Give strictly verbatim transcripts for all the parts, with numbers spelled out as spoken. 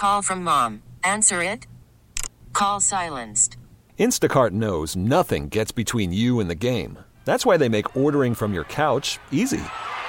Call from mom. Answer it. Call silenced. Instacart knows nothing gets between you and the game. That's why they make ordering from your couch easy.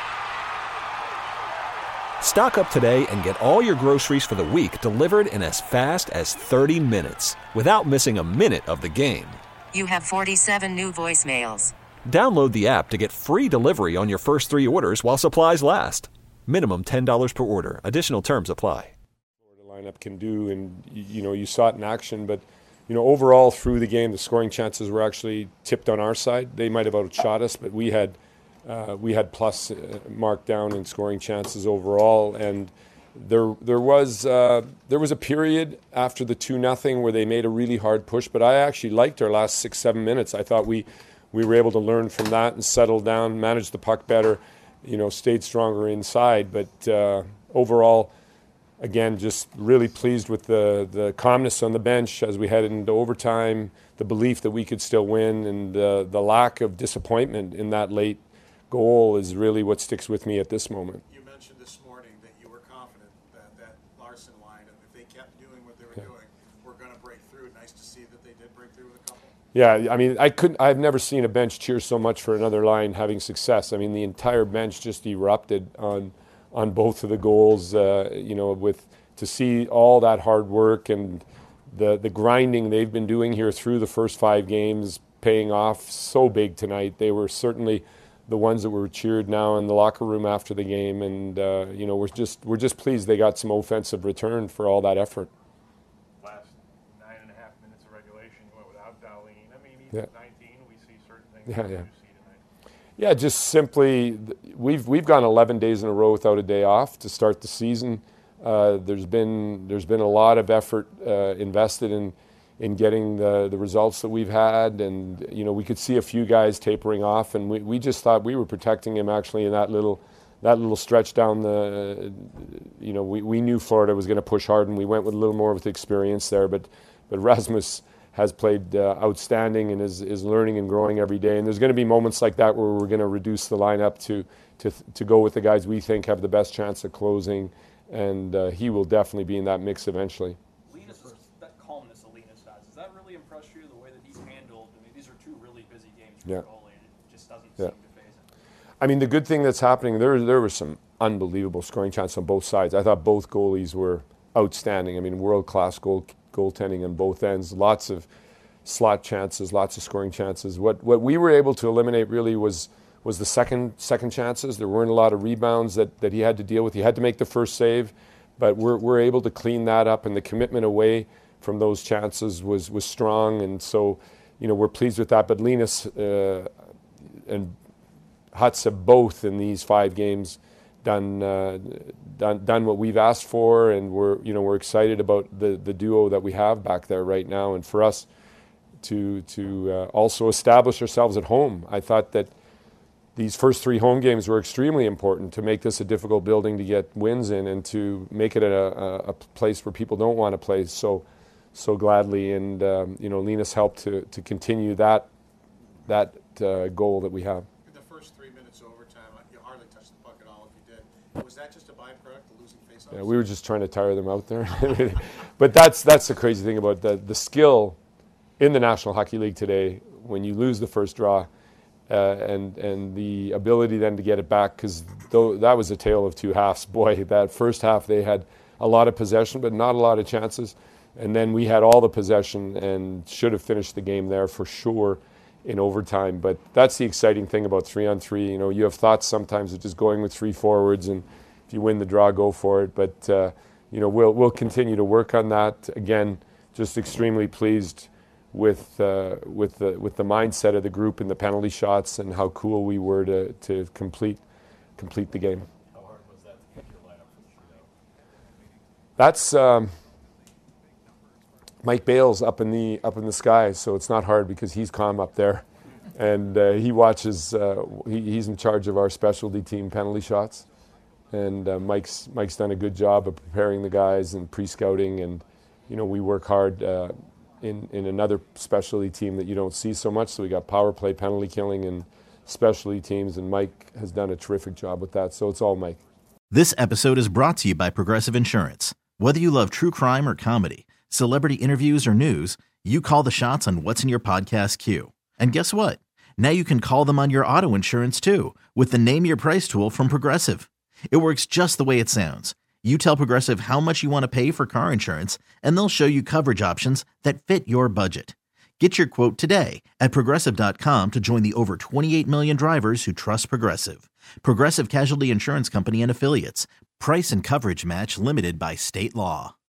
Stock up today and get all your groceries for the week delivered in as fast as thirty minutes without missing a minute of the game. You have forty-seven new voicemails. Download the app to get free delivery on your first three orders while supplies last. Minimum ten dollars per order. Additional terms apply. The lineup can do, and you know, you saw it in action, but you know, overall through the game, the scoring chances were actually tipped on our side. They might have outshot us, but we had uh, we had plus uh, marked down in scoring chances overall. And there there was uh, there was a period after the two nothing where they made a really hard push. But I actually liked our last six seven minutes. I thought we we were able to learn from that and settle down, manage the puck better, you know, stayed stronger inside. But uh, overall, again, just really pleased with the, the calmness on the bench as we headed into overtime, the belief that we could still win, and uh, the lack of disappointment in that late goal is really what sticks with me at this moment. You mentioned this morning that you were confident that that Larson line, and if they kept doing what they were yeah. doing, we're going to break through. Nice to see that they did break through with a couple. Yeah, I mean, I couldn't. I've never seen a bench cheer so much for another line having success. I mean, the entire bench just erupted on on both of the goals. Uh, you know, with to see all that hard work and the the grinding they've been doing here through the first five games paying off so big tonight. They were certainly the ones that were cheered now in the locker room after the game, and uh, you know, we're just we're just pleased they got some offensive return for all that effort. Last nine and a half minutes of regulation, you went without Darlene. I mean, even yeah. at nineteen, we see certain things. Yeah, that yeah. you see tonight. Yeah, just simply, we've we've gone eleven days in a row without a day off to start the season. Uh, there's been there's been a lot of effort uh, invested in in getting the the results that we've had, and you know, we could see a few guys tapering off, and we, we just thought we were protecting him actually in that little that little stretch down the. You know, we, we knew Florida was going to push hard, and we went with a little more with experience there, but but Rasmus has played uh, outstanding and is is learning and growing every day, and there's going to be moments like that where we're going to reduce the lineup to to to go with the guys we think have the best chance of closing. And uh, he will definitely be in that mix eventually. Linus, that calmness of Linus has, does that really impress you, the way that he's handled? I mean, these are two really busy games for yeah. the goalie, and it just doesn't yeah. seem to phase him. I mean, the good thing that's happening, there there were some unbelievable scoring chances on both sides. I thought both goalies were outstanding. I mean, world-class goal goaltending on both ends. Lots of slot chances, lots of scoring chances. What what we were able to eliminate really was was the second second chances. There weren't a lot of rebounds that, that he had to deal with. He had to make the first save, but we're we're able to clean that up, and the commitment away from those chances was was strong, and so, you know, we're pleased with that. But Linus uh, and Hutz have both in these five games done uh, done done what we've asked for, and we're you know we're excited about the the duo that we have back there right now, and for us to to uh, also establish ourselves at home. I thought that these first three home games were extremely important to make this a difficult building to get wins in, and to make it a, a, a place where people don't want to play so so gladly. And um, you know, Linus helped to, to continue that that uh, goal that we have. In the first three minutes of overtime, you hardly touched the puck at all if you did. Was that just a byproduct of losing faceoffs? Yeah, we were just trying to tire them out there. But that's that's the crazy thing about the the skill in the National Hockey League today. When you lose the first draw, Uh, and and the ability then to get it back, because that was a tale of two halves. Boy, that first half they had a lot of possession but not a lot of chances, and then we had all the possession and should have finished the game there for sure in overtime. But that's the exciting thing about three on three. You know, you have thoughts sometimes of just going with three forwards, and if you win the draw, go for it. But uh, you know, we'll we'll continue to work on that. Again, just extremely pleased with uh, with the with the mindset of the group and the penalty shots, and how cool we were to to complete complete the game. How hard was that to get your lineup for the shootout? That's um, Mike Bales up in the up in the sky, so it's not hard because he's calm up there, and uh, he watches. Uh, he, he's in charge of our specialty team penalty shots, and uh, Mike's Mike's done a good job of preparing the guys and pre-scouting, and you know, we work hard. Uh, In, in another specialty team that you don't see so much. So we got power play, penalty killing, and specialty teams, and Mike has done a terrific job with that. So it's all Mike. This episode is brought to you by Progressive Insurance. Whether you love true crime or comedy, celebrity interviews or news, you call the shots on what's in your podcast queue. And guess what? Now you can call them on your auto insurance too with the Name Your Price tool from Progressive. It works just the way it sounds. You tell Progressive how much you want to pay for car insurance, and they'll show you coverage options that fit your budget. Get your quote today at Progressive dot com to join the over twenty-eight million drivers who trust Progressive. Progressive Casualty Insurance Company and Affiliates. Price and coverage match limited by state law.